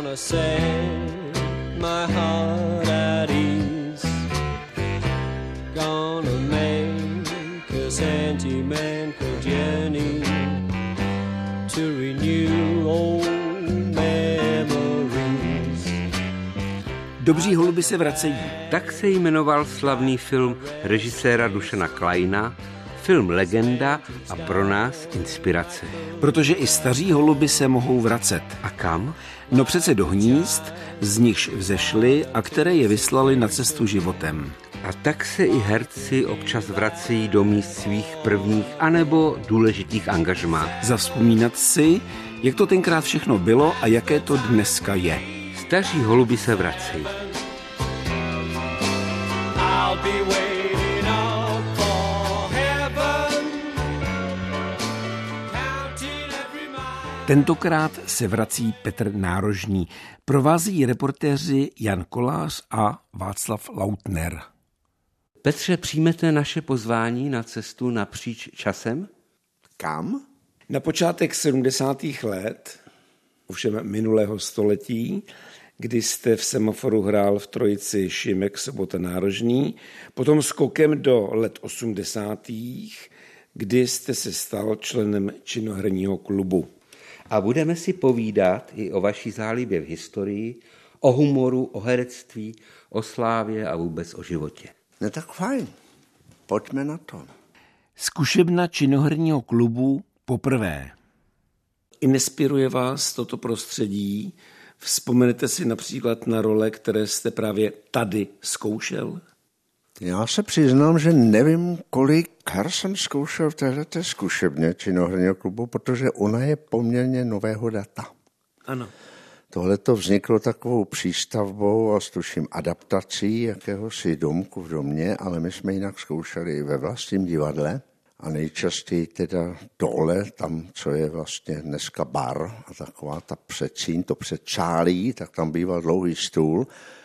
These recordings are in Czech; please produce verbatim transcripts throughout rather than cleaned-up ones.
Gonna set my heart at ease. Gonna make a sentimental journey to renew old memories. Dobří holubi se vracejí. Tak se jmenoval slavný film režiséra Dušana Kleina, film Legenda a pro nás inspirace. Protože i staří holuby se mohou vracet. A kam? No přece do hnízd, z nichž vzešli a které je vyslali na cestu životem. A tak se i herci občas vracejí do míst svých prvních anebo důležitých angažmá. Zavzpomínat si, jak to tenkrát všechno bylo a jaké to dneska je. Staří holuby se vracejí. Tentokrát se vrací Petr Nárožný. Provází reportéři Jan Kolář a Václav Lautner. Petře, přijmete naše pozvání na cestu napříč časem? Kam? Na počátek sedmdesátých let, ovšem minulého století, kdy jste v Semaforu hrál v trojici Šimek, Sobota, Nárožný, potom skokem do let osmdesátých, kdy jste se stal členem činoherního klubu. A budeme si povídat i o vaší zálibě v historii, o humoru, o herectví, o slávě a vůbec o životě. No tak fajn, pojďme na to. Zkušebna činoherního klubu poprvé. Inspiruje vás toto prostředí? Vzpomenete si například na role, které jste právě tady zkoušel? Já se přiznám, že nevím, kolik her jsem zkoušel v této zkušebně činoherního klubu, protože ona je poměrně nového data. Ano. Tohle to vzniklo takovou přístavbou a s tuším adaptací jakéhosi domku v domě, ale my jsme jinak zkoušeli i ve vlastním divadle a nejčastěji teda dole, tam, co je vlastně dneska bar a taková ta předsíň, to předčálí, tak tam býval dlouhý stůl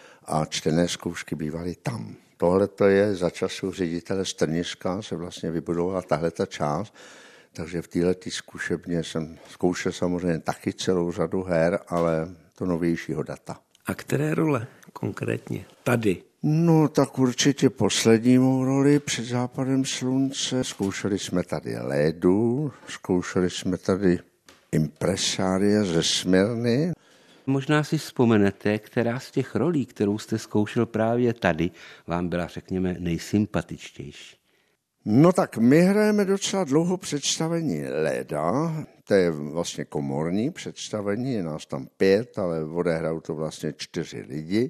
a čtené zkoušky bývaly tam. Tohle to je za času ředitele Strniška, se vlastně vybudovala tahle ta část, takže v této zkušebně jsem zkoušel samozřejmě taky celou řadu her, ale to novějšího data. A které role konkrétně tady? No tak určitě poslední mou roli Před západem slunce. Zkoušeli jsme tady Lédu, zkoušeli jsme tady impresária ze Smyrny. Možná si vzpomenete, která z těch rolí, kterou jste zkoušel právě tady, vám byla, řekněme, nejsympatičtější. No tak my hrajeme docela dlouho představení Léda, to je vlastně komorní představení, je nás tam pět, ale odehrajou to vlastně čtyři lidi.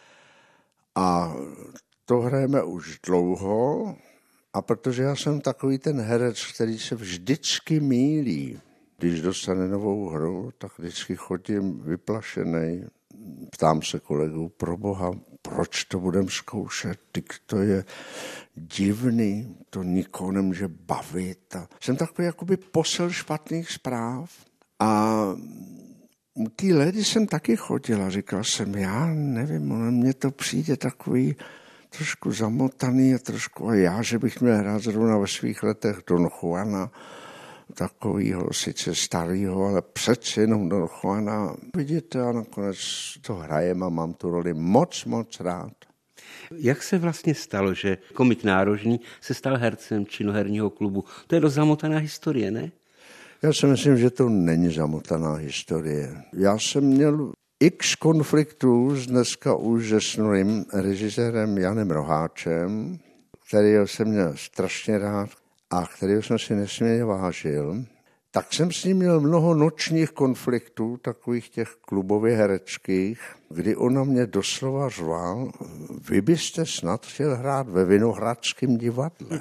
A to hrajeme už dlouho, a protože já jsem takový ten herec, který se vždycky mýlí, když dostane novou hru, tak vždycky chodím vyplašený, ptám se kolegů, pro boha, proč to budem zkoušet, tak to je divný, to nikoho nemůže bavit. A jsem takový jakoby posel špatných zpráv. A u té Lédy jsem taky chodil a říkal jsem, já nevím, ale mně to přijde takový trošku zamotaný a trošku a já, že bych měl hrát zrovna ve svých letech Don Juana, takovýho sice starýho, ale přece jenom Don Juana. Vidíte, a nakonec to hrajem a mám tu roli moc, moc rád. Jak se vlastně stalo, že komik Nárožný se stal hercem činoherního klubu? To je dost zamotaná historie, ne? Já si myslím, že to není zamotaná historie. Já jsem měl x konfliktů s dneska už zesnulým režisérem Janem Roháčem, kterýho jsem měl strašně rád a kterýho jsem si nesmírně vážil. Tak jsem s ním měl mnoho nočních konfliktů, takových těch klubově hereckých, kdy on na mě doslova řval, vy byste snad chtěl hrát ve Vinohradském divadle.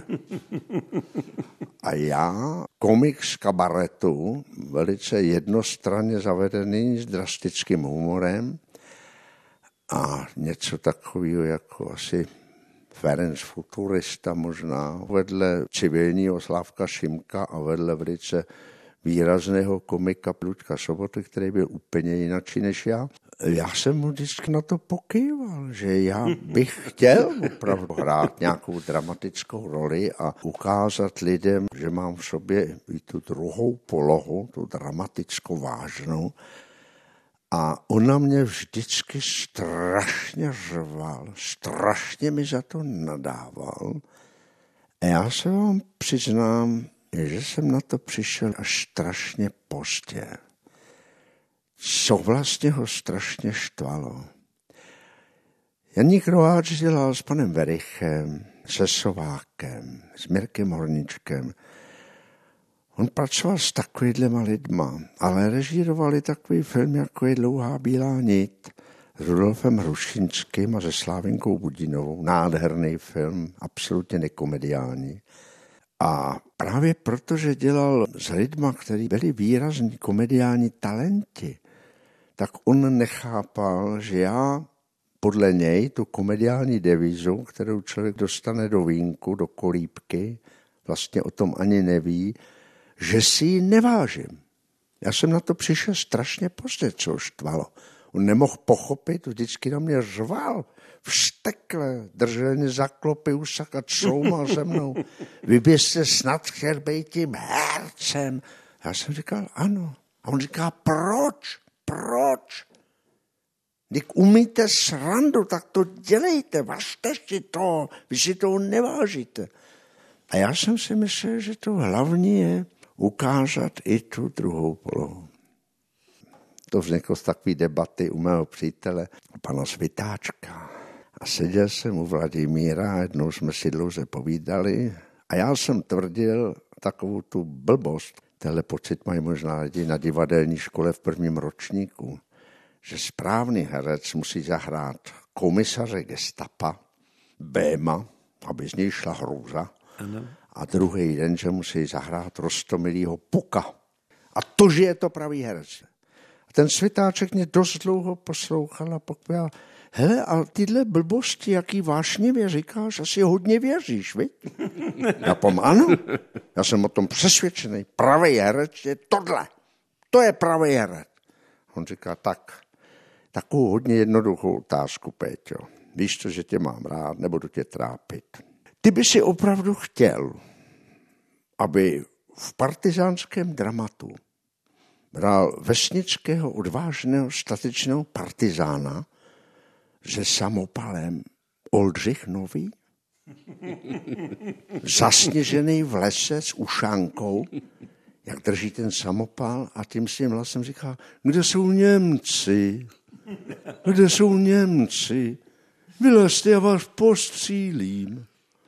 A já, komik z kabaretu, velice jednostranně zavedený s drastickým humorem a něco takového jako asi Ferenc Futurista možná, vedle civilního Slávka Šimka a vedle velice výrazného komika Luďka Soboty, který byl úplně jinačí než já. Já jsem mu vždycky na to pokýval, že já bych chtěl opravdu hrát nějakou dramatickou roli a ukázat lidem, že mám v sobě i tu druhou polohu, tu dramatickou vážnou. A on na mě vždycky strašně řval, strašně mi za to nadával. A já se vám přiznám, že jsem na to přišel až strašně pozdě. Co vlastně ho strašně štvalo. Janík Roháč dělal s panem Verichem, se Sovákem, s Mirkem Horničkem. On pracoval s takovýhlema lidma, ale režírovali takový film, jako je Dlouhá bílá nit, s Rudolfem Hrušinským a se Slávinkou Budinovou. Nádherný film, absolutně nekomediální. A právě protože dělal s lidma, kteří byli výrazní komediální talenti, tak on nechápal, že já podle něj tu komediální devízu, kterou člověk dostane do vínku, do kolíbky, vlastně o tom ani neví, že si ji nevážím. Já jsem na to přišel strašně pozdě, co ho štvalo. On nemohl pochopit, vždycky na mě řval, vztekle, držel mě za klopy úsak a coumal se mnou. Vy byste snad chtěl být tím hercem. Já jsem říkal, ano. A on říká, proč? Proč? Když umíte srandu, tak to dělejte, važte si to, vy si toho nevážíte. A já jsem si myslel, že to hlavní je ukázat i tu druhou polohu. To vzniklo z takové debaty u mého přítele, pana Svitáčka. A seděl jsem u Vladimíra, jednou jsme si dlouze povídali a já jsem tvrdil takovou tu blbost. Tenhle pocit mají možná lidi na divadelní škole v prvním ročníku, že správný herec musí zahrát komisaře gestapa, Béma, aby z něj šla hrůza, ano. A druhý den, že musí zahrát Rostomilýho Puka. A to, že je to pravý herec. A ten Svitáček mě dost dlouho poslouchal a pověděl, hele, a tyhle blbosti, jaký vášnivě říkáš, asi hodně věříš, viď? Já pom, ano, já jsem o tom přesvědčený. Pravý herec je tohle. To je pravý herec. On říká, tak, takovou hodně jednoduchou otázku, Péťo. Víš to, že tě mám rád, nebudu tě trápit. Ty by si opravdu chtěl, aby v partizánském dramatu bral vesnického, odvážného, statečného partizána se samopalem Oldřich Nový, zasněžený v lese s ušánkou, jak drží ten samopal a tím svým hlasem říká, kde jsou Němci? Kde jsou Němci? Vylezte, já vás postřílím.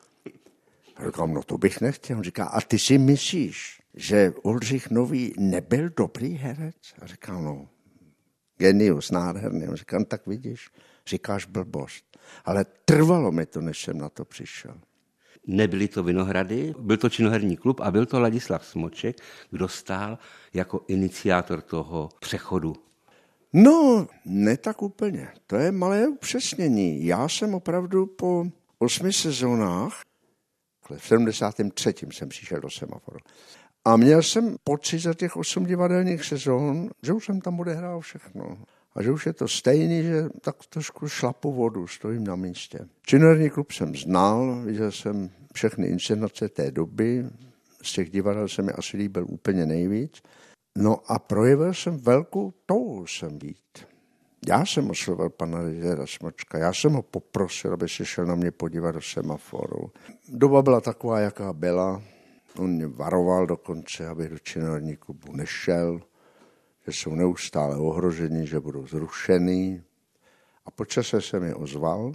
A říkám, no to bych nechtěl. On říká, a ty si myslíš, že Oldřich Nový nebyl dobrý herec? A říkám, no, genius, nádherný. On říká, no, tak vidíš, říkáš blbost. Ale trvalo mi to, než jsem na to přišel. Nebyly to Vinohrady, byl to činoherní klub a byl to Ladislav Smoček, kdo stál jako iniciátor toho přechodu. No, ne tak úplně. To je malé upřesnění. Já jsem opravdu po osmi sezónách, v sedmdesátém třetím jsem přišel do Semaforu. A měl jsem pocit za těch osm divadelních sezón, že už jsem tam odehrál všechno. A že už je to stejný, že tak trošku šlapu vodu, stojím na místě. Činoherní klub jsem znal, viděl jsem všechny inscenace té doby, z těch divadel se mi asi líbil úplně nejvíc. No a projevil jsem velkou touhu sem být. Já jsem oslovil pana režiséra Smočka, já jsem ho poprosil, aby se šel na mě podívat do Semaforu. Doba byla taková, jaká byla. On mě varoval dokonce, aby do činoherní klubu nešel, že jsou neustále ohroženi, že budou zrušený. A po čase se mi ozval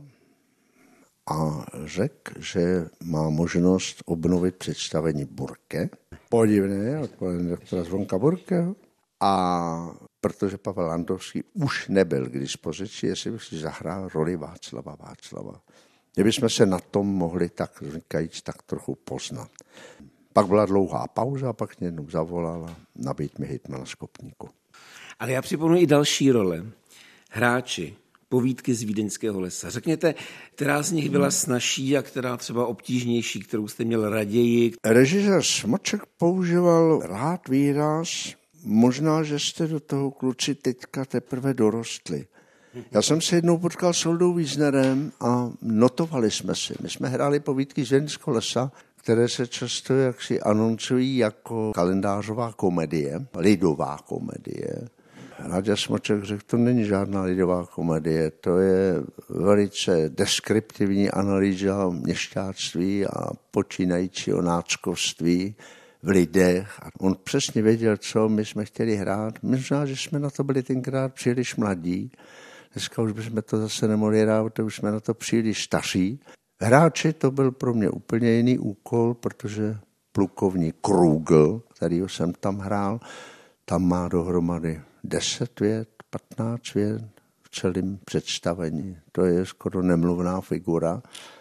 a řekl, že má možnost obnovit představení Burke. Podivné, odpovědně doktora Zvonka Burkeho. A protože Pavel Landovský už nebyl k dispozici, jestli bych si zahrál roli Václava Václava. Kdybychom se na tom mohli tak říkajíc tak trochu poznat. Pak byla dlouhá pauza a pak mě jednou zavolala nabít mi hejtmana Skopníku. Ale já připomenu i další role. Hráči, povídky z Vídeňského lesa. Řekněte, která z nich byla snazší a která třeba obtížnější, kterou jste měl raději? Režisér Smoček používal rád výraz, možná, že jste do toho kluci teďka teprve dorostli. Já jsem se jednou potkal s Oldou Wiesnerem a notovali jsme si. My jsme hráli povídky z Vídeňského lesa, které se často jaksi anoncují jako kalendářová komedie, lidová komedie. Láďa Smoček řekl, to není žádná lidová komedie, to je velice deskriptivní analýza měšťáctví a počínajícího náckovství v lidech. A on přesně věděl, co my jsme chtěli hrát. Možná, že jsme na to byli tenkrát příliš mladí. Dneska už bychom to zase nemohli hrát, už jsme na to příliš staří. Hráči to byl pro mě úplně jiný úkol, protože plukovník Krugl, kterýho jsem tam hrál, tam má dohromady deset vět, patnáct vět v celém představení. To je skoro nemluvná figura.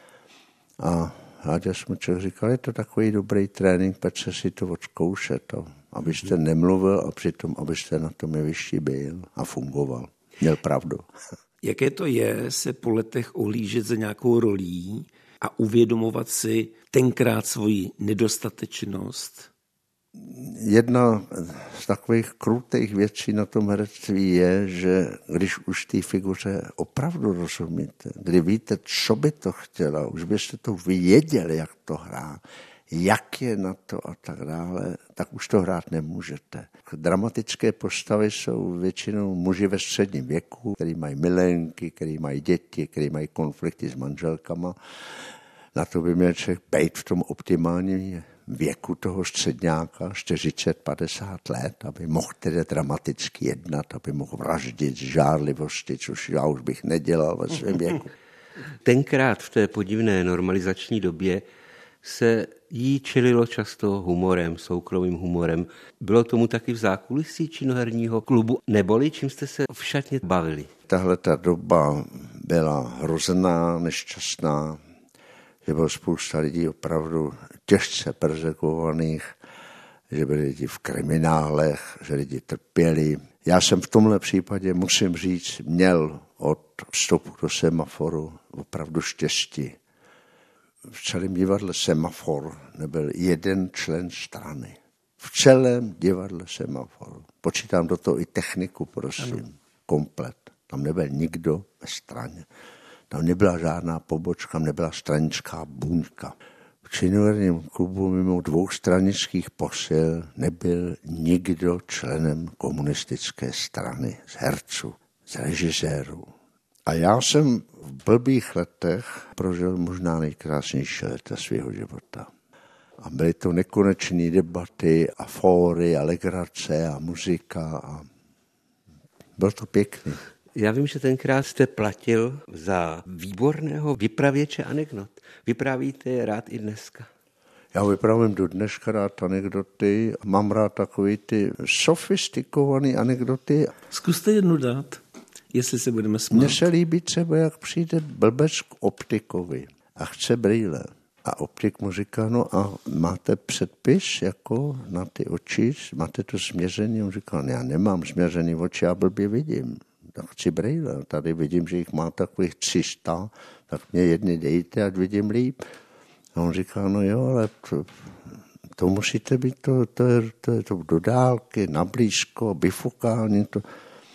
A Láďa Smoček říkal, je to takový dobrý trénink, pojďte si to odzkoušet, abyste nemluvil a přitom, abyste na tom jevišti byl a fungoval. Měl pravdu. Jaké to je se po letech ohlížet za nějakou rolí a uvědomovat si tenkrát svoji nedostatečnost? Jedna z takových krutých věcí na tom herectví je, že když už té figuře opravdu rozumíte, kdy víte, co by to chtěla, už byste to věděli, jak to hrá, jak je na to a tak dále, tak už to hrát nemůžete. Dramatické postavy jsou většinou muži ve středním věku, který mají milenky, který mají děti, který mají konflikty s manželkama. Na to by měl člověk být v tom optimálním věku toho středňáka, čtyřicet padesát let, aby mohl tedy dramaticky jednat, aby mohl vraždit z žárlivosti, což já už bych nedělal ve svém věku. Tenkrát v té podivné normalizační době se jí čelilo často humorem, soukromým humorem. Bylo tomu taky v zákulisí činoherního klubu, neboli čím jste se v šatně bavili? Tahle ta doba byla hrozná, nešťastná, že bylo spousta lidí opravdu těžce perzekvovaných, že byli lidi v kriminálech, že lidi trpěli. Já jsem v tomhle případě, musím říct, měl od vstupu do Semaforu opravdu štěstí. V celém divadle Semafor nebyl jeden člen strany. V celém divadle Semafor. Počítám do toho i techniku, prosím. Ano. Komplet. Tam nebyl nikdo ve straně. Tam nebyla žádná pobočka, nebyla stranická buňka. V činoherním klubu mimo dvou stranických posil nebyl nikdo členem komunistické strany, z herců, z režisérů. A já jsem v blbých letech prožil možná nejkrásnější leta svého života. A byly to nekonečné debaty a fóry a legrace a muzika. A bylo to pěkný. Já vím, že tenkrát jste platil za výborného vypravěče anekdot. Vyprávíte je rád i dneska? Já vypravím do dneška rád anekdoty. Mám rád takové ty sofistikované anekdoty. Zkuste jednu dát, jestli se budeme smát. Mně se líbí třeba, jak přijde blbec k optikovi a chce brýle. A optik mu říká, no a máte předpis jako na ty oči, máte to změření? On říká, já nemám změřený oči, já blbě vidím. Tak chci brýle. Tady vidím, že jich má takových tři sta, tak mě jedny dejte, ať vidím líp. A on říká, no jo, ale to, to musíte být, to, to, je, to je to do dálky, na blízko, bifokální. To.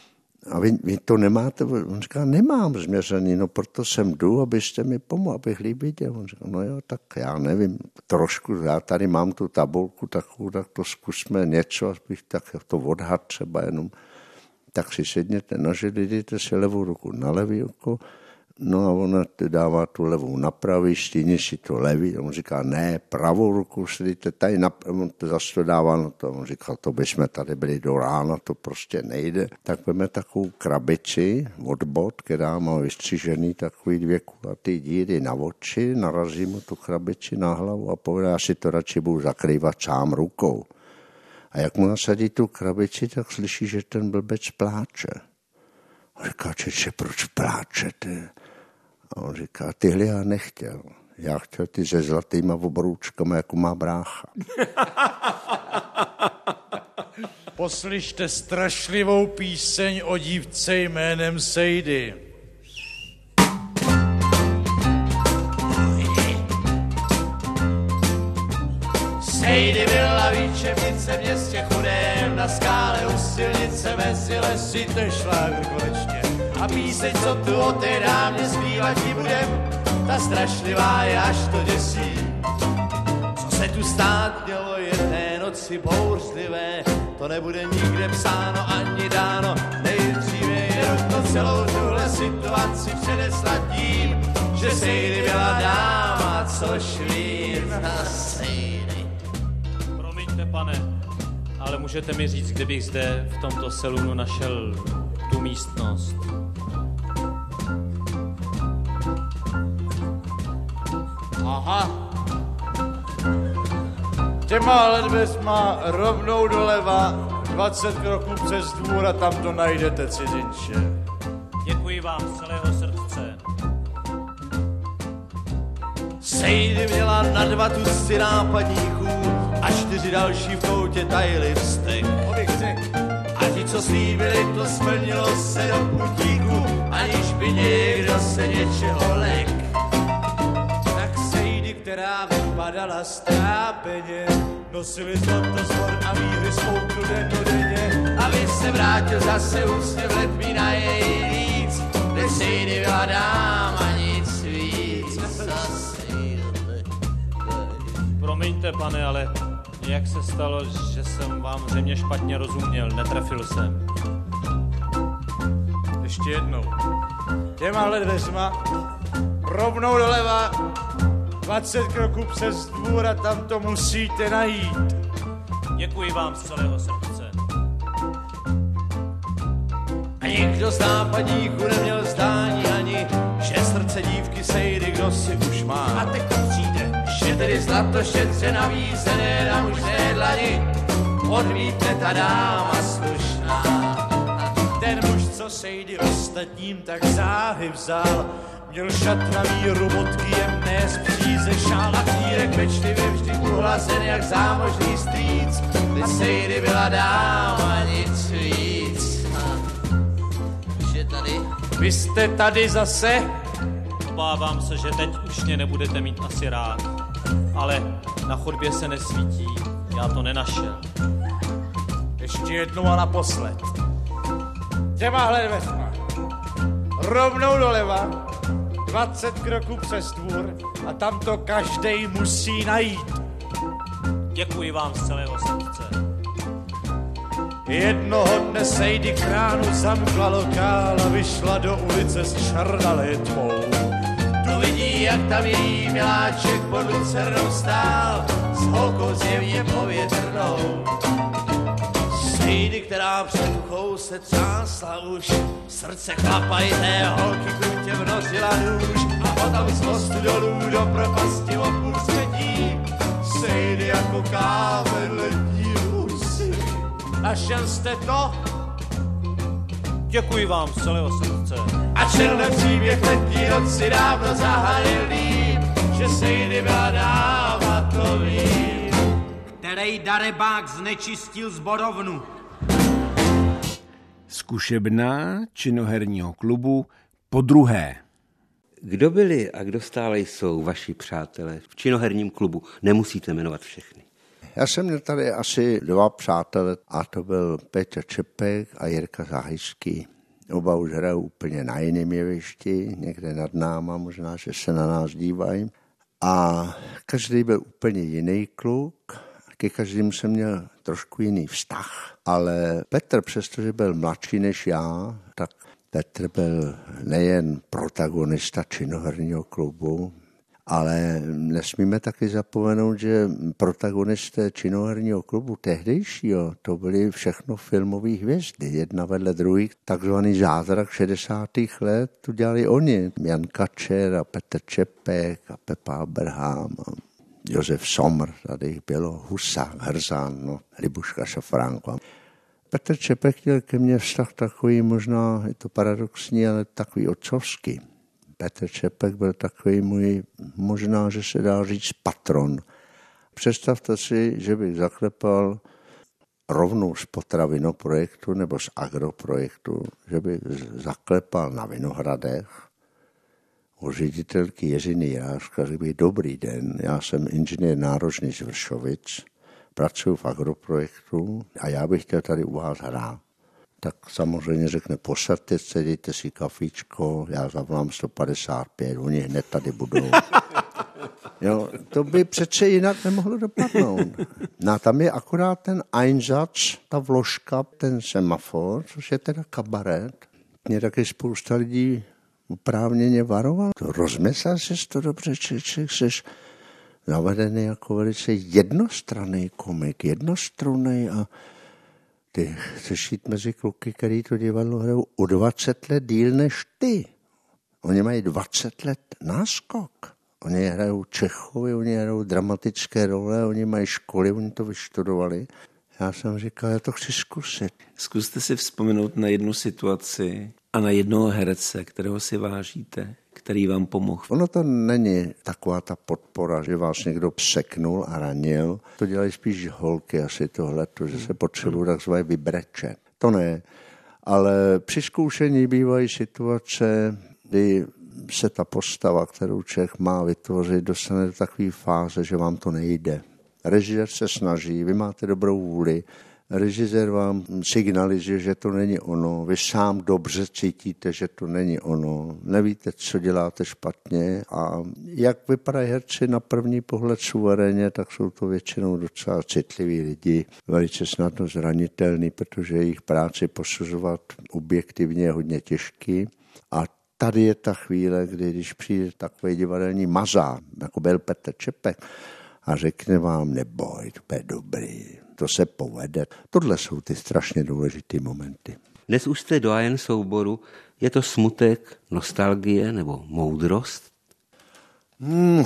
A vy, vy to nemáte? On říká, nemám změřený, no proto jsem jdu, abyste mi pomohli, abych líp viděl. On říká, no jo, tak já nevím, trošku, já tady mám tu tabulku takovou, tak to zkusme něco, abych tak to odhad třeba jenom. Tak si sedněte na židli, dejte si levou ruku na levý oko, no a ona dává tu levou na pravý, stíně si to levý, a on říká, ne, pravou ruku si dejte tady na on to zase to dává, no to, on říká, to bychom tady byli do rána, to prostě nejde. Tak veme takovou krabici od bod, která má vystřížený takový dvě kulatý díry na oči, narazí mu tu krabici na hlavu a povede, já si to radši budu zakrývat sám rukou. A jak mu nasadí tu krabici, tak slyší, že ten blbec pláče. On říká, čeče, proč pláčete? A on říká, tyhle já nechtěl. Já chtěl ty se zlatýma obrůčkama, jako má brácha. Poslyšte strašlivou píseň o dívce jménem Sejdy. Sejdy byla výčepnice v městě chudém, na skále u silnice mezi lesy tešla konečně. A píseň, co tu o té dámě zpívat ti budem, ta strašlivá je, až to děsí. Co se tu stát mělo jedné noci bouřlivé, to nebude nikde psáno ani dáno. Nejdříve je nutno celou tuhle situaci předeslat tím, že Sejdy byla dáma, což vím na Sejdy. Promiňte, pane, ale můžete mi říct, kde bych zde v tomto salonu našel tu místnost? Aha. Těma dveřma rovnou doleva, dvacet kroků přes dvůr a tam to najdete, cizinče. Děkuji vám z celého srdce. Sejdy měla na dva tusy nápadníků a čtyři další v koutě tajili vztek. A ti, co slíbili, to splnilo se do putíku, aniž by někdo se něčeho lek. Tak Sejdy, která vypadala strápeně, nosili zlato zvor a výhry spouknu dennodenně. A vy se vrátil zase úsměv letmí na její líc, kde Sejdy byla dáma, nic víc. Promiňte, pane, ale jak se stalo, že jsem vám zřejmě špatně rozuměl, netrefil jsem. Ještě jednou. Těmahle dveřma, rovnou doleva, dvacet kroků přes dvůr a tam to musíte najít. Děkuji vám z celého srdce. A nikdo z nápadníků neměl zdání ani, že srdce dívky Sejdy kdo si už má. A teď to přijde, že tedy zlato štědře navízené na mužné dlani odmítne ta dáma slušná. Ten muž, co Sejdy ostatním tak záhy vzal, měl šat na míru, bodky jemné z příze, šál a knírek pečlivě vždy uhlazen jak zámožný strýc. Kdy Sejdy byla dáma, nic víc. Že tady? Vy jste tady zase? Obávám se, že teď už mě nebudete mít asi rád. Ale na chodbě se nesvítí, já to nenašel. Ještě jednou a naposled. Těmahle dveřma. Rovnou doleva, dvacet kroků přes dvůr a tam to každej musí najít. Děkuji vám z celého srdce. Jednoho dne Sejdy kránu zamkla lokál a vyšla do ulice s černalé tmou. Tu vidí, jak tam její miláček pod lucernou stál, s holkou zjevně povětrnou. Sejdy, která před uchou se třásla už, srdce chlapa i té holky krutě vnosila nůž a potom z mostu dolů do propasti opustení. Sejdy jako kámen letní husy. Našel jste to? Děkuji vám z celého srdce. A černý příběh letní noci dávno zahájil líp, že Sejdy byla dáma, to vím. Který darebák znečistil zborovnu? Zkušebná činoherního klubu po druhé. Kdo byli a kdo stále jsou vaši přátelé v činoherním klubu? Nemusíte jmenovat všechny. Já jsem měl tady asi dva přátelé a to byl Petr Čepek a Jirka Zahajský. Oba už hrajou úplně na jiném jevišti, někde nad náma, možná, že se na nás dívají. A každý byl úplně jiný kluk, ke každému jsem měl trošku jiný vztah, ale Petr, přestože byl mladší než já, tak Petr byl nejen protagonista činoherního klubu, ale nesmíme taky zapomenout, že protagonisté činoherního klubu tehdejšího, to byly všechno filmové hvězdy, jedna vedle druhých, takzvaný zázrak šedesátých let, to dělali oni. Jan Kačer a Petr Čepek a Pepa Abraham a Josef Sommer, tady bylo Husa, Hrzán, no, Libuška Šafránko. Petr Čepek měl ke mně vztah takový, možná je to paradoxní, ale takový otcovský. Petr Čepek byl takový můj, možná, že se dá říct, patron. Představte si, že bych zaklepal rovnou z potravinoprojektu nebo z agroprojektu, že bych zaklepal na Vinohradech u ředitelky Jiřiny Jirářka, řekl bych, dobrý den, já jsem inženýr náročný z Vršovic, pracuji v agroprojektu a já bych chtěl tady u vás hrát. Tak samozřejmě řekne, posaďte se, dejte si kafíčko, já zavolám sto padesát pět, oni hned tady budou. Jo, to by přece jinak nemohlo dopadnout. No tam je akorát ten Einsatz, ta vložka, ten semafor, což je teda kabaret. Mě taky spousta lidí oprávněně varoval. Rozmyslel jsi to dobře, či, či jsi zavedený jako velice jednostranný komik, jednostrunný a ty chceš jít mezi kluky, který to divadlo hrajou o dvacet let díl než ty. Oni mají dvacet let náskok. Oni hrajou Čechovy, oni hrajou dramatické role, oni mají školy, oni to vyštudovali. Já jsem říkal, já to chci zkusit. Zkuste si vzpomenout na jednu situaci a na jednoho herce, kterého si vážíte, který vám pomohl. Ono to není taková ta podpora, že vás někdo překnul a ranil. To dělají spíš holky asi tohleto, že se potřebují takzvaně vybrečet. To ne, ale při zkoušení bývají situace, kdy se ta postava, kterou Čech má vytvořit, dostane do takové fáze, že vám to nejde. Režisér se snaží, vy máte dobrou vůli, režisér vám signalizuje, že to není ono, vy sám dobře cítíte, že to není ono, nevíte, co děláte špatně a jak vypadají herci na první pohled suverénně, tak jsou to většinou docela citliví lidi, velice snadno zranitelný, protože jejich práci posuzovat objektivně je hodně těžký a tady je ta chvíle, kdy když přijde takový divadelní mazák, jako byl Petr Čepek, a řekne vám, neboj, to je dobrý, to se povede. Tohle jsou ty strašně důležitý momenty. Dnes už jste doyen souboru. Je to smutek, nostalgie nebo moudrost? Hmm.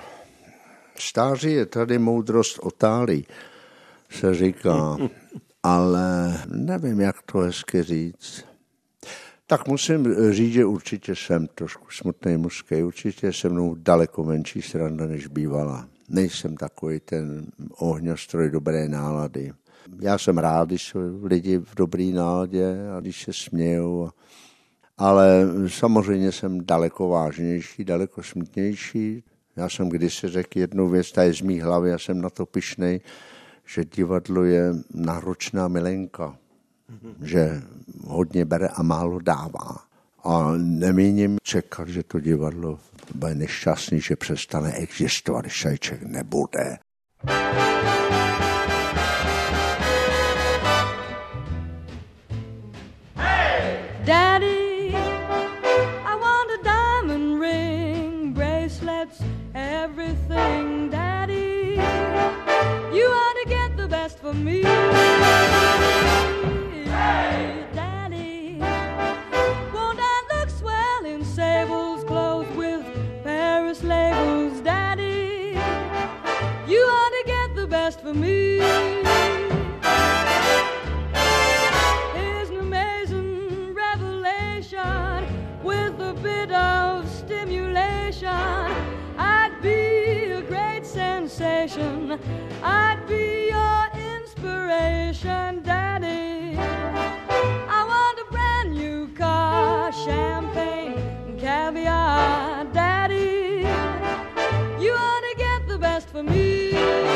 Stáří je tady moudrost otálí, se říká, ale nevím, jak to hezky říct. Tak musím říct, že určitě jsem trošku smutný mužský, určitě se mnou daleko menší sranda, než bývala. Nejsem takový ten ohňostroj dobré nálady. Já jsem rád, když jsou lidi v dobré náladě a když se smějou, ale samozřejmě jsem daleko vážnější, daleko smutnější. Já jsem kdysi řekl jednu věc, ta je z mý hlavy, já jsem na to pyšnej, že divadlo je náročná milenka, že hodně bere a málo dává. A nemíním čekat, že to divadlo bude nešťastný, že přestane existovat, když Šajček nebude. Hey! Daddy, I want a diamond ring, bracelets, everything. Daddy, you ought to get the best for me. Hey! Daddy, won't I look swell in sables clothes with Paris labels? Daddy, you ought to get the best for me. Here's an amazing revelation with a bit of stimulation. I'd be a great sensation. I'd be your inspiration, Daddy. I want a brand new car, champagne and caviar, Daddy. You ought to get the best for me.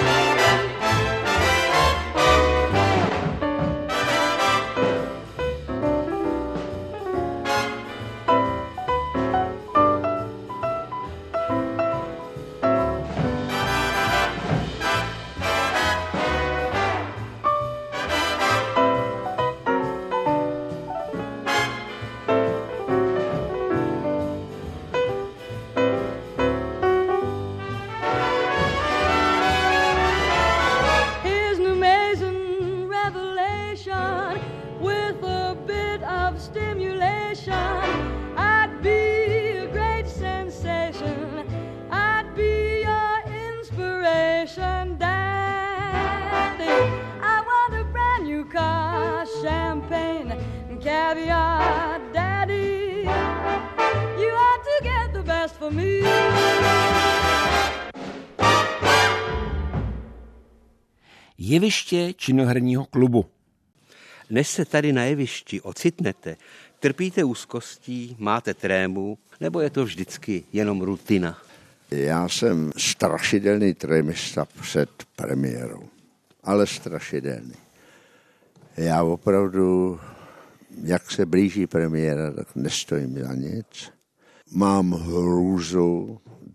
Jeviště činoherního klubu. Než se tady na jevišti ocitnete, trpíte úzkostí, máte trému, nebo je to vždycky jenom rutina? Já jsem strašidelný trémista před premiérou, ale strašidelný. Já opravdu, jak se blíží premiéra, tak nestojím za nic. Mám hrůzu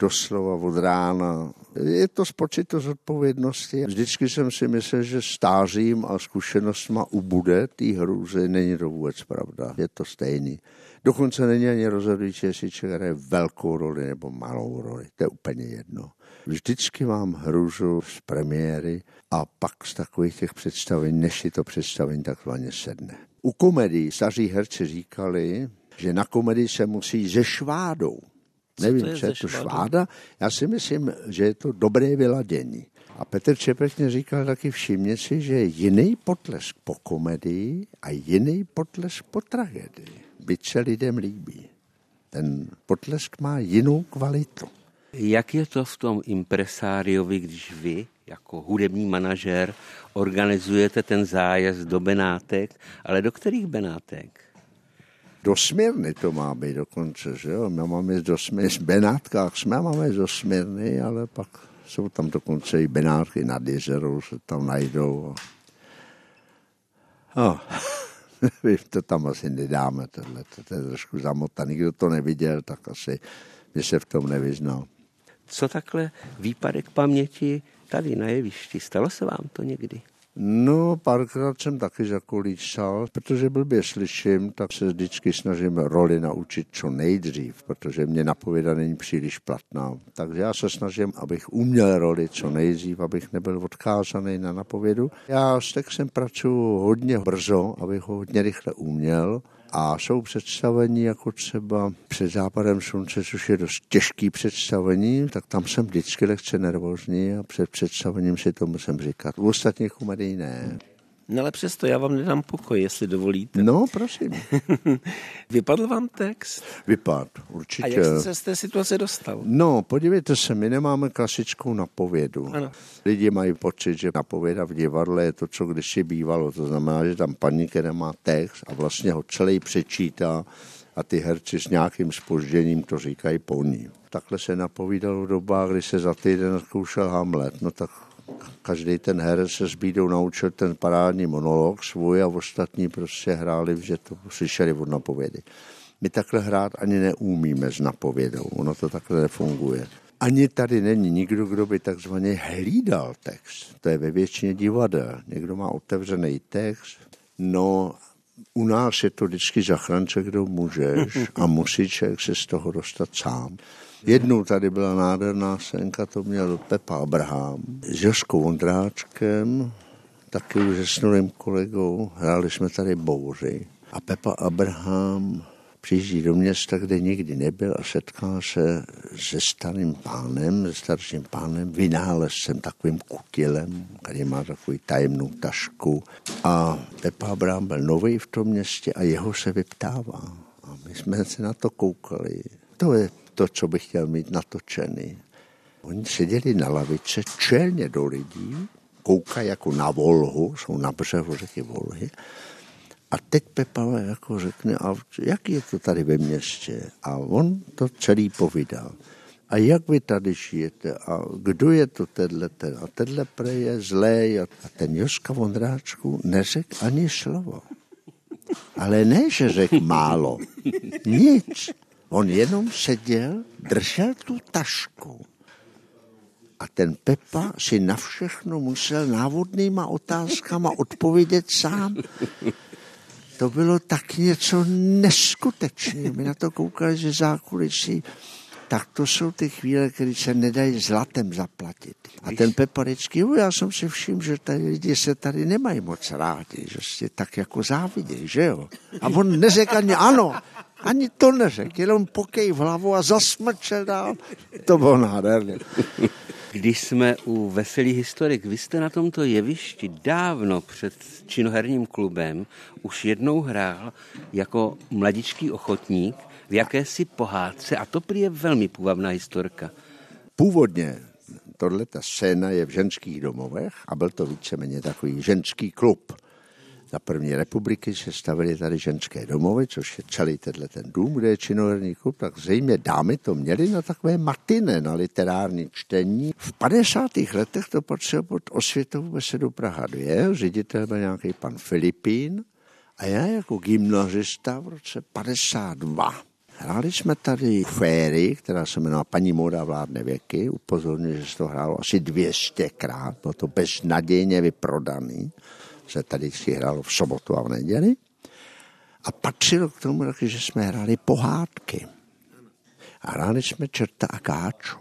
doslova od rána. Je to z pocitu zodpovědnosti. Vždycky jsem si myslel, že stářím a zkušenostma ubude té hrůzy. Není to vůbec pravda. Je to stejný. Dokonce není ani rozhodující, jestli člověk hraje velkou roli nebo malou roli. To je úplně jedno. Vždycky mám hrůzu z premiéry a pak z takových těch představení, než si to představení takzvaně sedne. U komedii staří herci říkali, že na komedii se musí se švádou. Co Nevím, co je to šváda. Já si myslím, že je to dobré vyladění. A Petr Čepek mě říkal taky, všimně si, že je jiný potlesk po komedii a jiný potlesk po tragédii. Byť se lidem líbí. Ten potlesk má jinou kvalitu. Jak je to v tom impresáriovi, když vy, jako hudební manažer, organizujete ten zájezd do Benátek, ale do kterých Benátek? Do Smyrny to má být dokonce, že jo? My máme do Smyrny, v Benátkách jsme máme do Smyrny, ale pak jsou tam dokonce i Benátky nad jezerou, se tam najdou. No, to tam asi nedáme, tohle, to je trošku zamotaný. Kdo to neviděl, tak asi by se v tom nevyznal. Co takhle výpadek paměti tady na jevišti? Stalo se vám to někdy? No, párkrát jsem taky zakolísal, protože blbě slyším, tak se vždycky snažím roli naučit co nejdřív, protože mě napověda není příliš platná. Takže já se snažím, abych uměl roli co nejdřív, abych nebyl odkázaný na napovědu. Já s textem pracuji hodně brzo, abych ho hodně rychle uměl. A jsou představení jako třeba Před západem slunce, což je dost těžký představení, tak tam jsem vždycky lehce nervózní a před představením si to musím říkat. U ostatních komedií ne. No ale přesto já vám nedám pokoj, jestli dovolíte. No, prosím. Vypadl vám text? Vypadl, určitě. A jak jste se z té situace dostal? No, podívejte se, my nemáme klasickou napovědu. Ano. Lidi mají pocit, že napověda v divadle je to, co kdysi bývalo. To znamená, že tam paní, která má text a vlastně ho celý přečítá a ty herci s nějakým zpožděním to říkají po ní. Takhle se napovídalo v dobách, kdy se za týden zkoušel Hamlet. No tak každý ten herec se s bídou naučil ten parádní monolog svůj a ostatní prostě hráli, že to slyšeli od napovědy. My takhle hrát ani neumíme s napovědou, ono to takhle nefunguje. Ani tady není nikdo, kdo by takzvaně hlídal text. To je ve většině divadel. Někdo má otevřený text, no u nás je to vždycky zachránce, kdo můžeš a musí člověk se z toho dostat sám. Jednou tady byla nádherná scénka, to měl Pepa Abraham s Jožkou Vondráčkem, taky už se snulým kolegou, hráli jsme tady Bouři. A Pepa Abraham přijíždí do města, kde nikdy nebyl a setká se se starým pánem, se starším pánem, vynálezcem, takovým kutilem, který má takovou tajemnou tašku. A Pepa Abraham byl nový v tom městě a jeho se vyptává. A my jsme se na to koukali. To je to, co bych chtěl mít natočený. Oni seděli na lavice čelně do lidí, koukají jako na Volhu, jsou na břehu řeky Volhy. A teď Pepa jako řekne, a jak je to tady ve městě? A on to celý povídal. A jak vy tady žijete? A kdo je to tenhle ten? A tenhle prej je zlej. A ten Jožka Vondráčku neřekl ani slovo. Ale ne, že řekl málo. Nic. On jenom seděl, držel tu tašku. A ten Pepa si na všechno musel návodnýma otázkama odpovědět sám. To bylo tak něco neskutečného. My na to koukali ze zákulisí. Tak to jsou ty chvíle, které se nedají zlatem zaplatit. A ten Pepa vždycky, jo, já jsem si všiml, že tady lidi se tady nemají moc rádi, že si tak jako závidějí, že jo. A on neřekl ani ano, ani to neřekl, jenom pokej v hlavu a zasmrčel dál. To bylo nádherné. Když jsme u Veselý historik, vy jste na tomto jevišti dávno před činoherním klubem už jednou hrál jako mladičký ochotník v jakési pohádce a to prý je velmi půvabná historka. Původně tohleta scéna je v ženských domovech a byl to víceméně takový ženský klub. Za první republiky se stavili tady ženské domovy, což je celý tenhle ten dům, kde je činoherní klub, tak zřejmě dámy to měly na takové matine, na literární čtení. V padesátých letech to patřilo pod Osvětovou besedu Praha dva, ředitel byl nějaký pan Filipín a já jako gymnazista v roce padesát dva Hráli jsme tady Féry, která se jmenovala Paní móda vládne věky. Upozorňuji, že se to hrálo asi dvě stě krát. Bylo to beznadějně vyprodaný. Se tady si hrálo v sobotu a v neděli. A patřilo k tomu taky, že jsme hráli pohádky. A hráli jsme Čerta a Káču.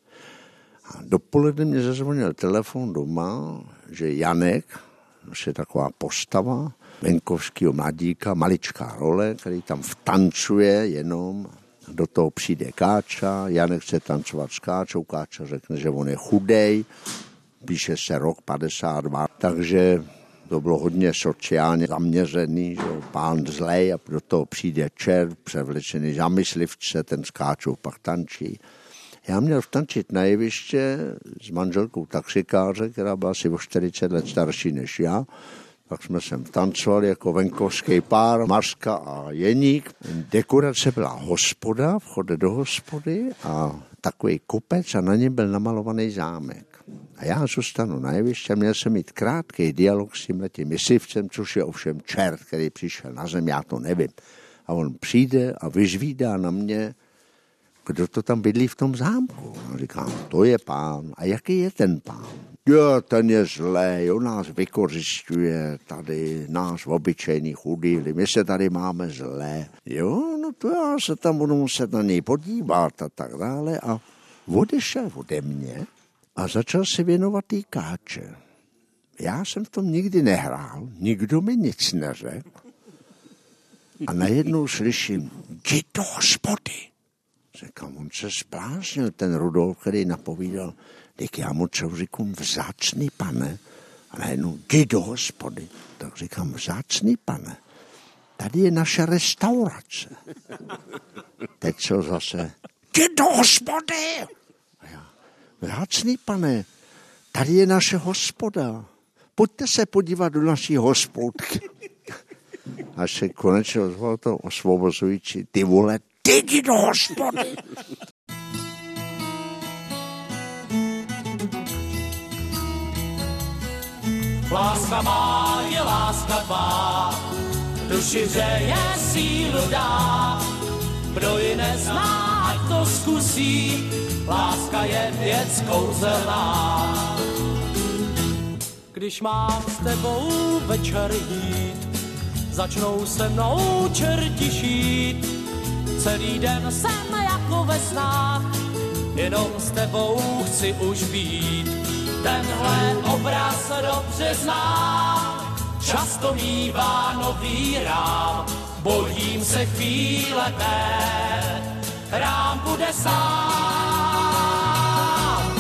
A dopoledne mě zazvonil telefon doma, že Janek, je taková postava venkovského mladíka, maličká role, který tam vtancuje jenom. Do toho přijde Káča, Janek chce tancovat s Káčou, Káča řekne, že on je chudej, píše se rok padesát dva, takže to bylo hodně sociálně zaměřený, že pán zlej, a do toho přijde čert, převlečený za myslivce, ten s Káčou pak tančí. Já měl vtančit na jeviště s manželkou taxikáře, která byla asi o čtyřicet let starší než já. Tak jsme sem tancovali jako venkovský pár, Marska a Jeník. Dekorace byla hospoda, vchod do hospody a takový kopec a na něm byl namalovaný zámek. A já zůstanu na jeviště, měl jsem mít krátký dialog s tímhletím myslivcem, což je ovšem čert, který přišel na zem, já to nevím. A on přijde a vyžvídá na mě, kdo to tam bydlí v tom zámku. A říkám, to je pán. A jaký je ten pán? Jo, ten je zlej, on nás vykořisťuje, tady nás obyčejný chudý, my se tady máme zlé. Jo, no to já se tam budu muset na něj podívat a tak dále. A odešel ode mě a začal se věnovat té Káče. Já jsem v tom nikdy nehrál, nikdo mi nic neřekl. A najednou slyším, jdi do hospody. Říkám, on se spláznil, ten Rudolf, který napovídal, tak já mu co říkám, vzácný pane. A najednou, jdi do hospody. Tak říkám, vzácný pane, tady je naše restaurace. Teď co zase, jdi do hospody. A já, vzácný pane, tady je naše hospoda. Pojďte se podívat do naší hospodky. Až se konečně ozval to osvobozující, ty vole, ty jdi do hospody. Láska má je láska tvá, duši hřeje sílu dá. Kdo ji nezná, ať to zkusí, láska je věc kouzelná. Když mám s tebou večer jít, začnou se mnou čerti šít. Celý den jsem jako ve snách, jenom s tebou chci už být. Tenhle obraz dobře znám, často mívá nový rám. Bojím se chvíle té, rám bude sám.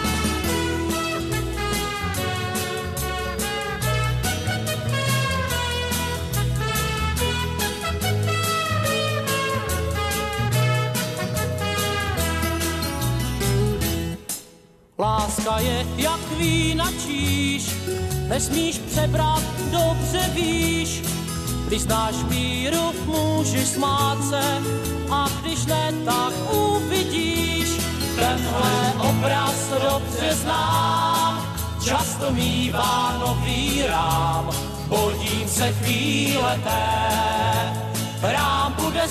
Láska je jak vína číš, nesmíš přebrat, dobře víš. Když znáš míru, můžeš smát se, a když ne, tak uvidíš. Tenhle obraz dobře znám, často mívá nový rám. Bojím se chvíle té, rám bude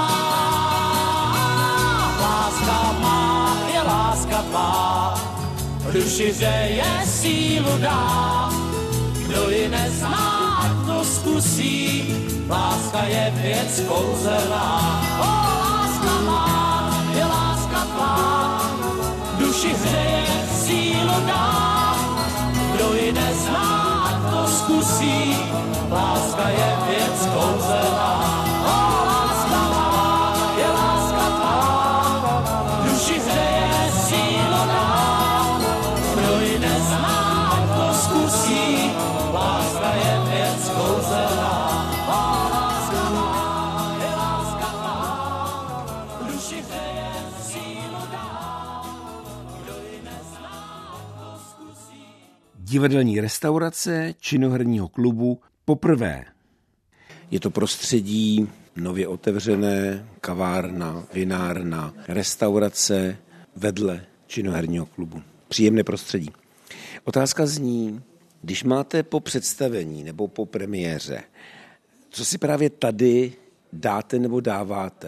sám. Láska má je láska tvá, duši hřeje sílu dá. Kdo ji nezná, ať to zkusí, láska je věc kouzelná. O, láska má, je láska tvá, duši hřeje sílu dá. Kdo ji nezná, ať to zkusí, láska je věc kouzelná. O, láska má, je láska tvá, duši hřeje sílu dá. Kdo ji nezná, ať to zkusí, láska je věc kouzelná. Láska má, je láska tvá, duši hřeje sílu dá. Kdo ji nezná, ať to zkusí. Divadelní restaurace činoherního klubu Poprvé. Je to prostředí nově otevřené, kavárna, vinárna, restaurace vedle činoherního klubu. Příjemné prostředí. Otázka zní, když máte po představení nebo po premiéře, co si právě tady dáte nebo dáváte?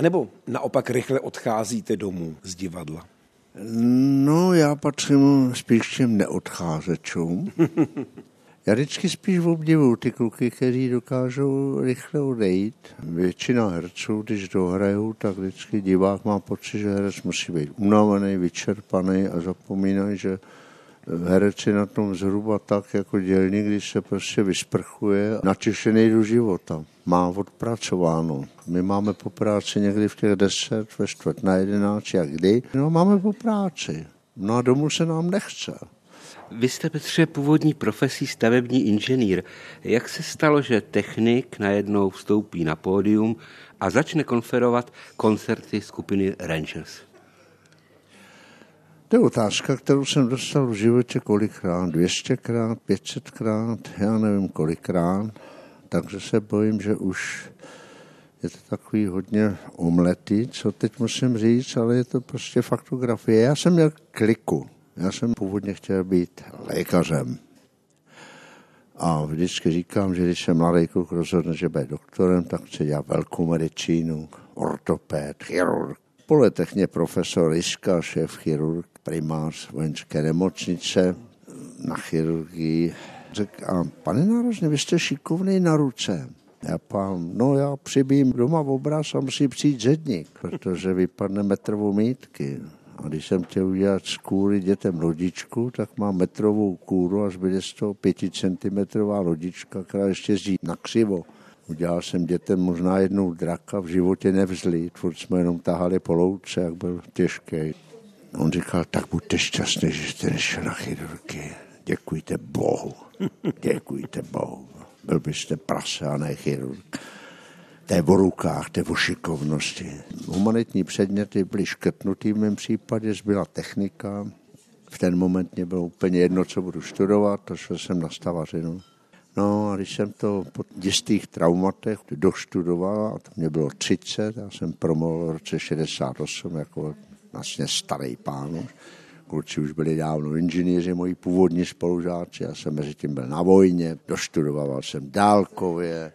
A nebo naopak rychle odcházíte domů z divadla? No, já patřím spíš těm neodcházečům. Já vždycky spíš obdivuju ty kluky, kteří dokážou rychle odejít. Většina herců, když dohrajou, tak vždycky divák má pocit, že herec musí být unavený, vyčerpaný a zapomínají, že herec je na tom zhruba tak, jako dělník, když se prostě vysprchuje, natěšený do života. Má odpracováno. My máme po práci někdy v těch deset, ve čtvrt na jedenáct, jak kdy. No máme po práci. No a domů se nám nechce. Vy jste, Petře, původní profesí stavební inženýr. Jak se stalo, že technik najednou vstoupí na pódium a začne konferovat koncerty skupiny Rangers? To je otázka, kterou jsem dostal v životě kolikrát, dvě stěkrát, pět setkrát, já nevím kolikrát, takže se bojím, že už je to takový hodně omletý, co teď musím říct, ale je to prostě faktografie. Já jsem měl kliku, já jsem původně chtěl být lékařem. A vždycky říkám, že když se mladý kluk rozhodne, že bude doktorem, tak chce dělat velkou medicínu, ortoped, chirurg. Po letech mě profesor Ryska, šéf chirurg, primář vojenské nemocnice na chirurgii, řekl, a pane Nárožný, vy jste šikovný na ruce. Já pán, no já přibím doma obraz a musí přijít zedník, protože vypadne metrovou mítky. A když jsem chtěl udělat z kůry dětem lodičku, tak mám metrovou kůru, až bude z toho pěticentimetrová lodička, která ještě jezdí na křivo. Udělal jsem dětem možná jednou draka, v životě nevzli, furt jsme jenom tahali po louce, jak byl těžký. On říkal, tak buďte šťastný, že jste nešel na chirurgii. Děkujte Bohu, děkujte Bohu. Byl byste prase a ne chirurg. To je o rukách, to je o šikovnosti. Humanitní předměty byly škrtnutý v mém případě, zbyla technika. V ten moment mě bylo úplně jedno, co budu studovat, to šel jsem na stavařinu. No a když jsem to po jistých traumatech doštudoval, a to mě bylo třicet, já jsem promluvil v roce šedesát osm jako vlastně starý pán. Kluci už byli dávno inženýři, moji původní spolužáci, já jsem mezi tím byl na vojně, doštudoval jsem dálkově.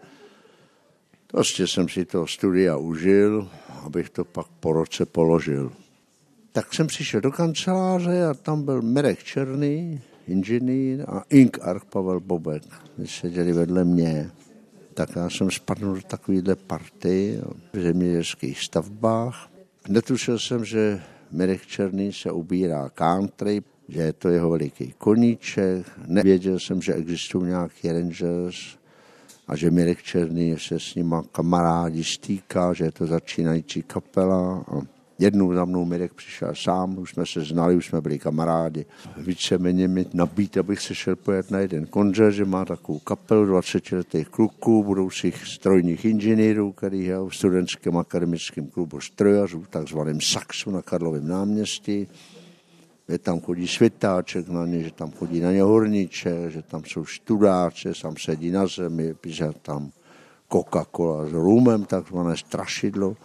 Prostě jsem si to studia užil, abych to pak po roce položil. Tak jsem přišel do kanceláře a tam byl Mirek Černý, inženýr, a Ing. Arch Pavel Bobek. Když seděli vedle mě, tak já jsem spadnul do takovýhle party v zemědělských stavbách. Netušil jsem, že Mirek Černý se ubírá country, že je to jeho veliký koníček. Nevěděl jsem, že existují nějaký Rangers a že Mirek Černý se s nima kamarádi stýká, že je to začínající kapela. A jednou za mnou Mirek přišel sám, už jsme se znali, už jsme byli kamarádi. Víceméně mi nabít, abych se šel pojet na jeden koncert, že má takovou kapelu dvacetiletých kluků, budoucích strojních inženýrů, který je v studentském akademickém klubu strojařů, takzvaném Saxu na Karlovém náměstí. Že tam chodí světáček na ně, že tam chodí na ně horníček, že tam jsou študáci, tam sedí na zemi, píše tam Coca-Cola s rumem, takzvané strašidlo.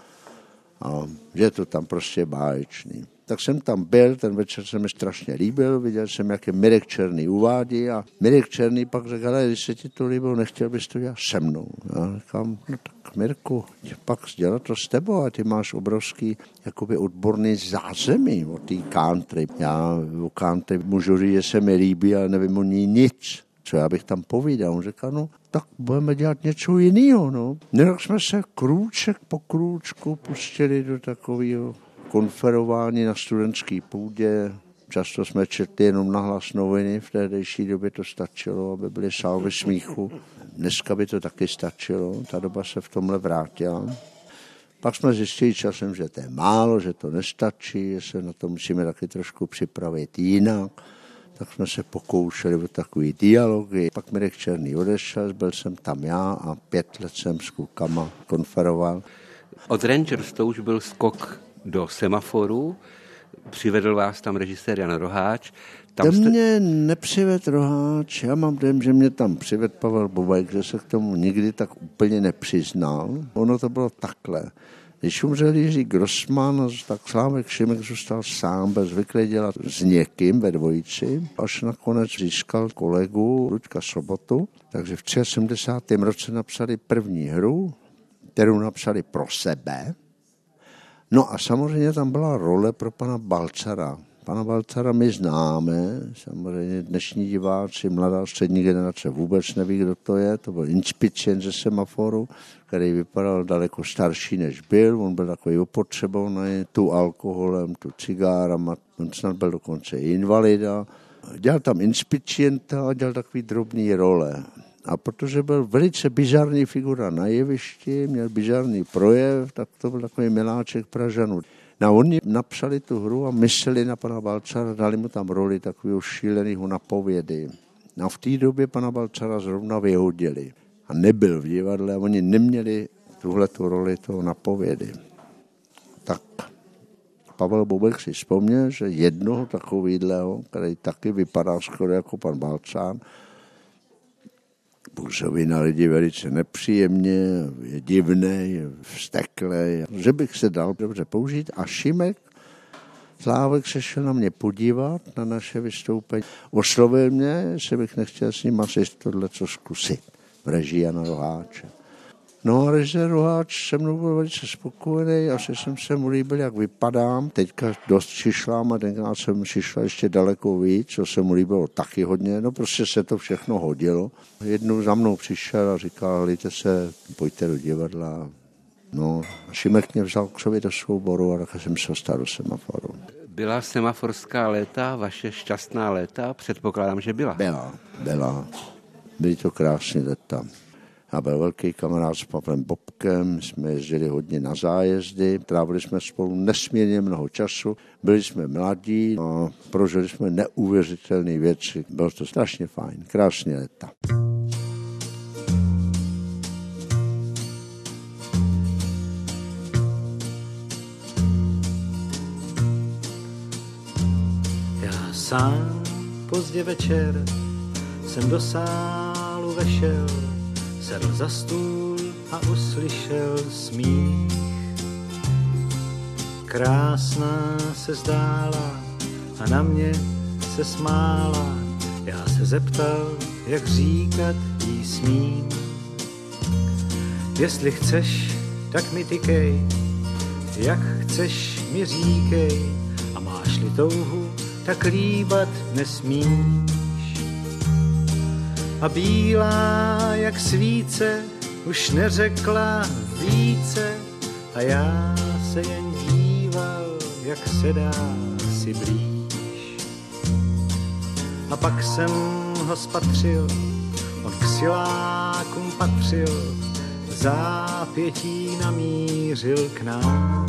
A že je to tam prostě báječný. Tak jsem tam byl, ten večer se mi strašně líbil, viděl jsem, jak je Mirek Černý uvádí a Mirek Černý pak řekl, ale když se ti to líbilo, nechtěl bys to dělat se mnou. Já říkám, no tak Mirku, pak dělat to s tebou a ty máš obrovský jakoby odborný zázemí o té country. Já o country můžu říct, že se mi líbí, ale nevím o ní nic. Co já bych tam povídal? On říkal, no tak budeme dělat něco jiného. No. Tak jsme se krůček po krůčku pustili do takového konferování na studentské půdě. Často jsme četli jenom nahlas noviny, v tehdejší době to stačilo, aby byly salvy smíchu. Dneska by to taky stačilo, ta doba se v tomhle vrátila. Pak jsme zjistili časem, že to je málo, že to nestačí, že se na to musíme taky trošku připravit jinak. Tak jsme se pokoušeli o takový dialogy. Pak Mirek Černý odešel, byl jsem tam já a pět let jsem s klukama konferoval. Od Rangers to už byl skok do Semaforu, přivedl vás tam režisér Jan Roháč. Tam jste... mě nepřivedl Roháč, já mám dojem, že mě tam přivedl Pavel Bobek, že se k tomu nikdy tak úplně nepřiznal. Ono to bylo takhle. Když umřel Jiří Grossman, tak Slávek Šimek zůstal sám, byl zvyklý dělat s někým ve dvojici, až nakonec získal kolegu Luďka Sobotu. Takže v sedmdesátém třetím roce napsali první hru, kterou napsali pro sebe. No a samozřejmě tam byla role pro pana Balcara. Pana Balcara my známe, samozřejmě dnešní diváci, mladá střední generace vůbec neví, kdo to je. To byl inspicient ze Semaforu, který vypadal daleko starší, než byl. On byl takový opotřebovaný, tu alkoholem, tu cigárama. On snad byl dokonce invalida. Dělal tam inspicienta a dělal takový drobný role. A protože byl velice bizarní figura na jevišti, měl bizarní projev, tak to byl takový miláček Pražanů. No oni napsali tu hru a mysleli na pana Balcara, dali mu tam roli takového šíleného napovědy. A v té době pana Balcara zrovna vyhodili. A nebyl v divadle a oni neměli tuhletu roli toho napovědy. Tak Pavel Bobek si vzpomněl, že jednoho takovýhleho, který taky vypadá skoro jako pan Balcár, působí na lidi velice nepříjemně, je divný, je vzteklý, že bych se dal dobře použít. A Šimek Slávek se šel na mě podívat, na naše vystoupení. Oslovil mě, jestli bych nechtěl s ním asi tohleco zkusit v režii Jana Roháče. No a režisér Roháč se mnou byl velice spokojený, asi jsem se mu líbil, jak vypadám. Teďka dost šišlám a tenkrát jsem šišla ještě daleko víc, co se mu líbilo taky hodně. No prostě se to všechno hodilo. Jednou za mnou přišel a říkal, hlejte se, pojďte do divadla. No a Šimek mě vzal k sobě do souboru a tak jsem se dostal do Semaforu. Byla semaforská léta, vaše šťastná léta? Předpokládám, že byla. Byla, byla. Byly to krásné léta. Já byl velký kamarád s Pavlem Bobkem, jsme jezdili hodně na zájezdy, trávili jsme spolu nesmírně mnoho času, byli jsme mladí a prožili jsme neuvěřitelné věci. Bylo to strašně fajn, krásně léta. Já sám pozdě večer jsem do sálu vešel, sedl za stůl a uslyšel smích. Krásná se zdála a na mě se smála. Já se zeptal, jak říkat jí smím. Jestli chceš, tak mi tykej, jak chceš mi říkej, a máš-li touhu, tak líbat nesmíš. A bílá jak svíce už neřekla více a já se jen díval, jak se dá si blíž. A pak jsem ho spatřil, on k silákům patřil, v zápětí namířil k nám.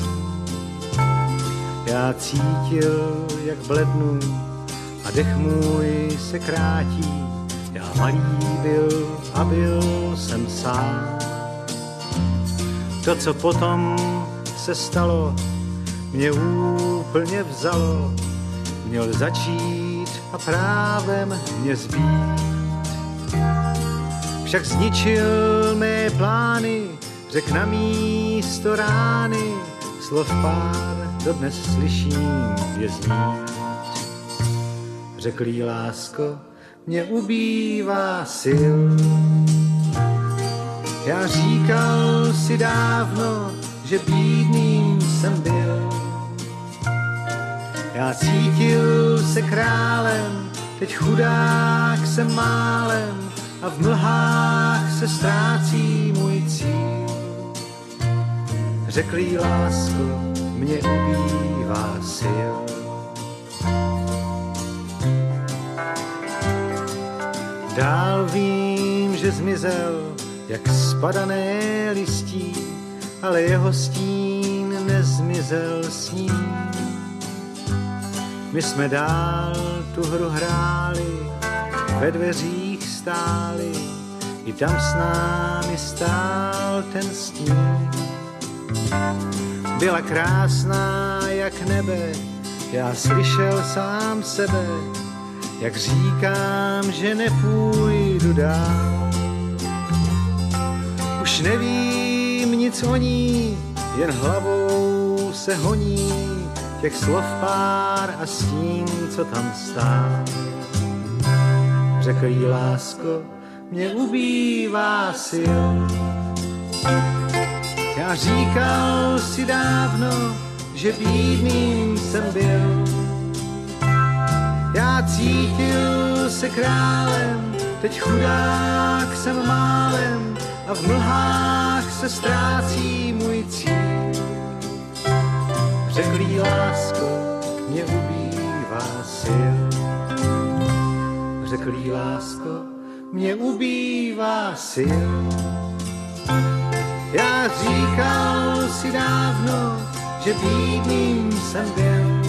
Já cítil, jak blednu a dech můj se krátí. Já malý byl a byl jsem sám. To, co potom se stalo, mě úplně vzalo. Měl začít a právem mě zbít. Však zničil mé plány, řek na místo rány, slov pár dodnes slyším věznít. Řekl jí, lásko, mě ubývá sil. Já říkal si dávno, že bídným jsem byl. Já cítil se králem, teď chudák jsem málem a v mlhách se ztrácí můj cíl. Řekl jí, lásko, mě ubývá sil. Dál vím, že zmizel, jak spadané listí, ale jeho stín nezmizel s ním. My jsme dál tu hru hráli, ve dveřích stáli, i tam s námi stál ten stín. Byla krásná jak nebe, já slyšel sám sebe, jak říkám, že nepůjdu dál. Už nevím nic o ní, jen hlavou se honí těch slov pár a stín, co tam stál. Řekl jí, lásko, mě ubývá sil. Já říkal si dávno, že bídným jsem byl. Já cítil se králem, teď chudák jsem málem a v mlhách se ztrácí můj cíl. Řekl jí lásko, mě ubývá sil. Řekl jí lásko, mě ubývá sil. Já říkal si dávno, že bídným jsem byl.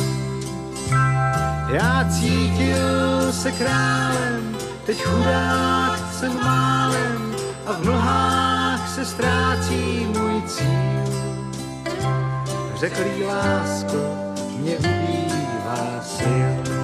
Já cítil se králem, teď chudák jsem málem a v mlhách se ztrácí můj cíl. Řekl jí lásko, mě ubývá sil.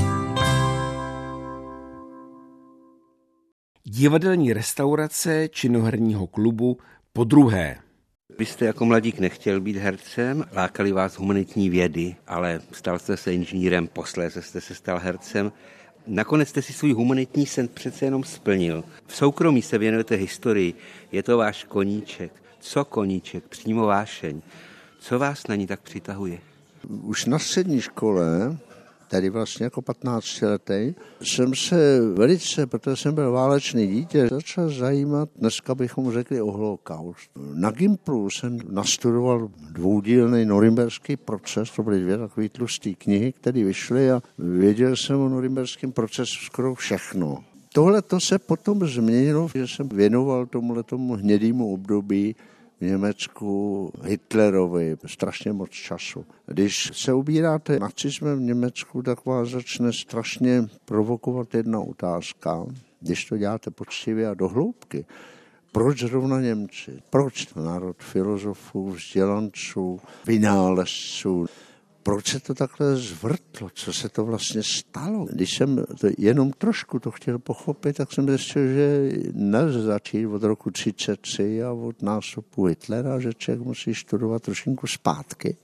Divadelní restaurace činoherního klubu podruhé. Vy jste jako mladík nechtěl být hercem, lákali vás humanitní vědy, ale stal jste se inženýrem, posléze jste se stal hercem. Nakonec jste si svůj humanitní sen přece jenom splnil. V soukromí se věnujete historii, je to váš koníček. Co koníček, přímo vášeň. Co vás na ní tak přitahuje? Už na střední škole, tady vlastně jako patnáctiletý, jsem se velice, protože jsem byl válečný dítě, začal zajímat, dneska bychom řekli o holokaust. Na Gimplu jsem nastudoval dvoudílný norimberský proces, to byly dvě takové tlusté knihy, které vyšly a věděl jsem o norimberském procesu skoro všechno. Tohle to se potom změnilo, že jsem věnoval tomuhletomu hnědému období v Německu Hitlerovi strašně moc času. Když se ubíráte nacismem v Německu, tak vás začne strašně provokovat jedna otázka, když to děláte poctivě a do hloubky. Proč zrovna Němci? Proč národ filozofů, vzdělanců, vynálezců? Proč se to takhle zvrtlo? Co se to vlastně stalo? Když jsem to jenom trošku to chtěl pochopit, tak jsem zjistil, že nelze začít od roku třicet tři a od nástupu Hitlera, že člověk musí studovat trošinku zpátky.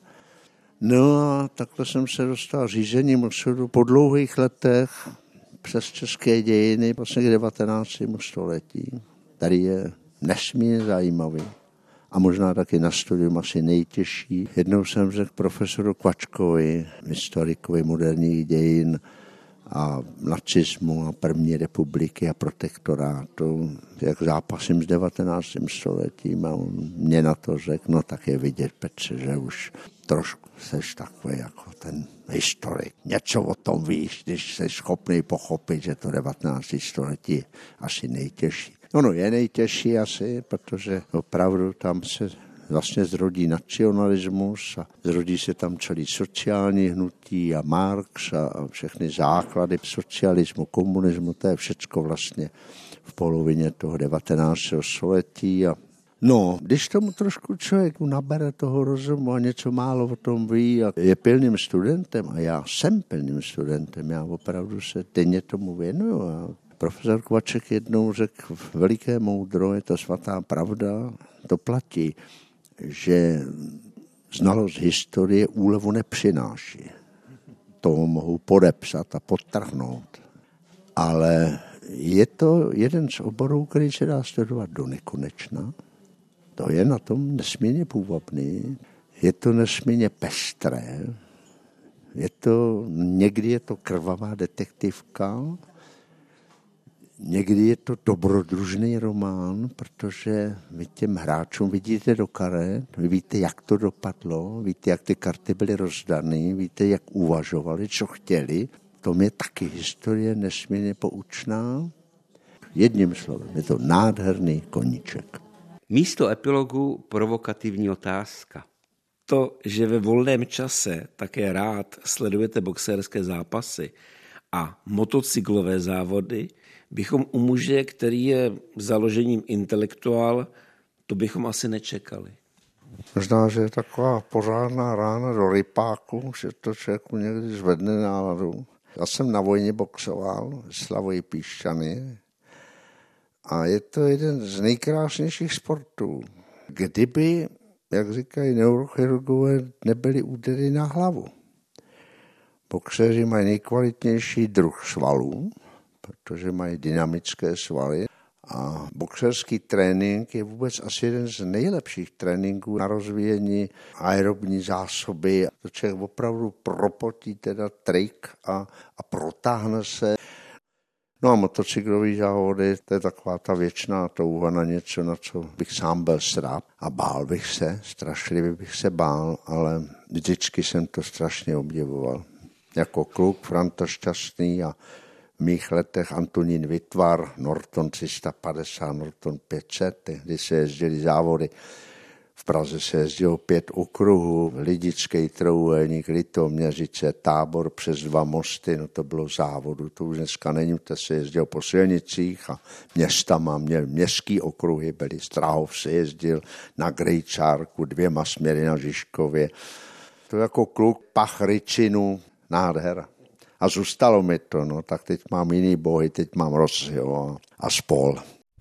No a takhle jsem se dostal řízením osudu po dlouhých letech přes české dějiny vlastně k devatenáctému století. Tady je nesmírně zajímavý. A možná taky na studium asi nejtěžší. Jednou jsem řekl profesoru Kvačkovi, historikovi moderních dějin a nacismu a první republiky a protektorátu, jak zápasím s devatenáctým stoletím a on mě na to řekl, no tak je vidět, Petře, že už trošku seš takový jako ten historik. Něco o tom víš, když jsi schopný pochopit, že to devatenácté století je asi nejtěžší. Ono je nejtěžší asi, protože opravdu tam se vlastně zrodí nacionalismus a zrodí se tam celý sociální hnutí a Marx a všechny základy socialismu, komunismu, to je všecko vlastně v polovině toho devatenáctého století. A no, když tomu trošku člověk nabere toho rozumu a něco málo o tom ví a je pilným studentem, a já jsem pilným studentem, já opravdu se denně tomu věnuju. A profesor Kvaček jednou řekl veliké moudro, je to svatá pravda, to platí, že znalost historie úlevu nepřináší. To mohu podepsat a podtrhnout. Ale je to jeden z oborů, který se dá studovat do nekonečna. To je na tom nesmírně půvabný. Je to nesmírně pestré. Je to, někdy je to krvavá detektivka, někdy je to dobrodružný román, protože vy těm hráčům vidíte do karet, vy víte, jak to dopadlo, víte, jak ty karty byly rozdané, víte, jak uvažovali, co chtěli. To je taky historie nesmírně poučná. Jedním slovem, je to nádherný koníček. Místo epilogu provokativní otázka. To, že ve volném čase také rád sledujete boxerské zápasy a motocyklové závody, bychom u muže, který je založením intelektuál, to bychom asi nečekali. Možná, že je taková pořádná rána do rypáku, že to člověku někdy zvedne náladu. Já jsem na vojně boxoval, Slavoj Píšťany, a je to jeden z nejkrásnějších sportů. Kdyby, jak říkají neurochirurgové, nebyly údery na hlavu. Boxeři mají nejkvalitnější druh svalů, protože mají dynamické svaly A boxerský trénink je vůbec asi jeden z nejlepších tréninků na rozvíjení aerobní zásoby. To člověk opravdu propotí teda trik a, a protáhne se. No a motocyklový závody, to je taková ta věčná touha na něco, na co bych sám byl sráp. A bál bych se, strašlivě bych se bál, ale vždycky jsem to strašně obdivoval. Jako kluk Franta Šťastný a v mých letech Antonín Vytvar, Norton tři sta padesát, Norton pět set, kdy se jezdili závody. V Praze se jezdilo pět okruhů, Lidický trojúhelník, Litoměřice, Tábor přes dva mosty, no to bylo závodu, to už dneska není, to se jezdilo po silnicích a městama, měl městský okruhy, byly Strahov se jezdil na Grejčárku, dvěma směry na Žižkově. To jako kluk pach ryčinu, nádhera. A zůstalo mi to, no, tak teď mám jiný bohy, teď mám Rosyho a spol.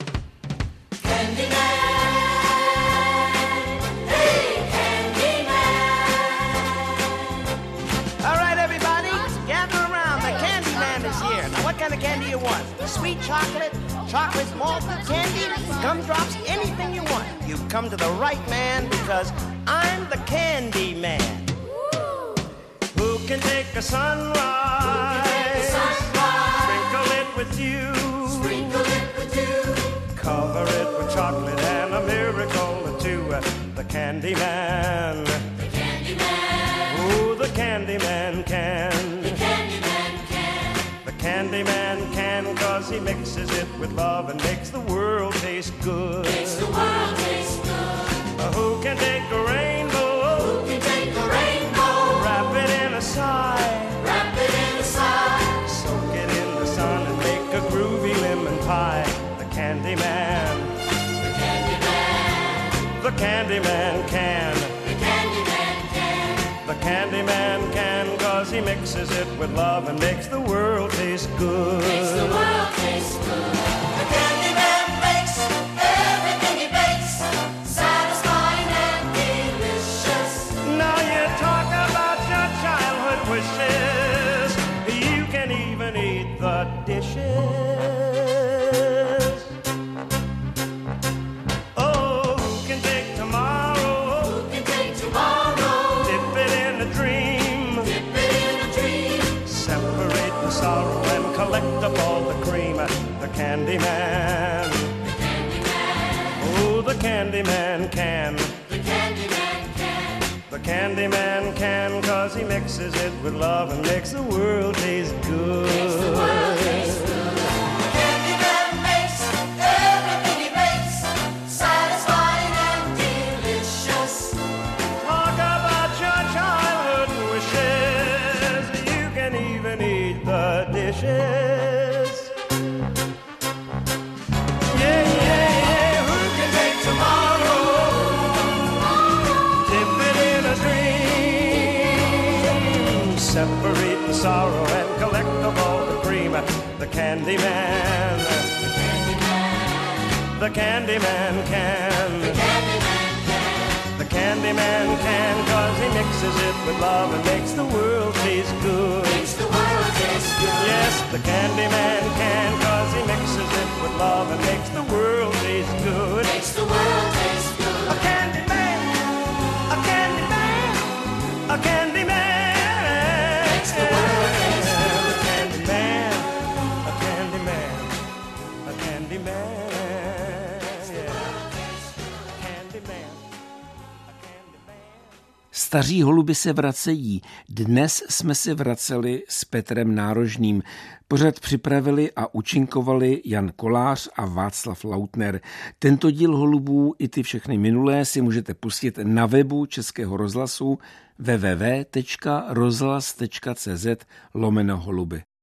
Candy you want? Sweet chocolate, chocolate malt candy, gumdrops, anything you want. You've come to the right man because I'm the Candy Man. Who can take a sunrise, take a sunrise sprinkle it with you, sprinkle it with you, cover it with chocolate and a miracle or two. The Candy Man, the Candy Man, who the Candy Man can. The Candy Man can. The Candy Man can, cause he mixes it with love and makes the world taste good. Makes the world taste good. Uh, who can take a rainbow? Who can take a rainbow? Wrap it in a sigh. Wrap it in a sigh. Soak it in the sun and make a groovy lemon pie. The Candy Man. The Candy Man. The Candy Man can. The Candy Man can. The Candy Man can, cause he mixes it with love and makes the world taste good. Makes the world taste good. The Candy Man makes everything he bakes satisfying and delicious. Now you talk about your childhood wishes. You can even eat the dishes. Oh, who can take tomorrow? Who can take tomorrow? Dip it in a dream. Dip it in a dream. Separate the sorrow and collect up all the cream. The Candy Man. The Candy Man. Oh, the Candy Man can. The Candy Man can. The Candy Man can, cause he mixes it with love and makes the world taste good. Makes the world taste good. The Candy Man makes everything he makes satisfying and delicious. Talk about your childhood wishes. You can even eat the dishes. Yeah, yeah, yeah. Who can take tomorrow? Dip it in a dream. Separate the sorrow and collect up all the cream. The Candy Man. The Candy Man. The Candy Man can. The Candy Man can. The Candy Man can, cause he mixes it with love and makes the world taste good. Makes the world taste good. Yes, the Candy Man can, cause he mixes it with love and makes the world taste good. Makes the world taste good. A Candy Man, a Candy Man, a Candy Man. Makes the world taste good. A Candy Man, a Candy Man, a Candy Man. Staří holuby se vracejí. Dnes jsme se vraceli s Petrem Nárožným. Pořad připravili a účinkovali Jan Kolář a Václav Lautner. Tento díl holubů i ty všechny minulé si můžete pustit na webu Českého rozhlasu w w w tečka rozhlas tečka c z lomeno holuby.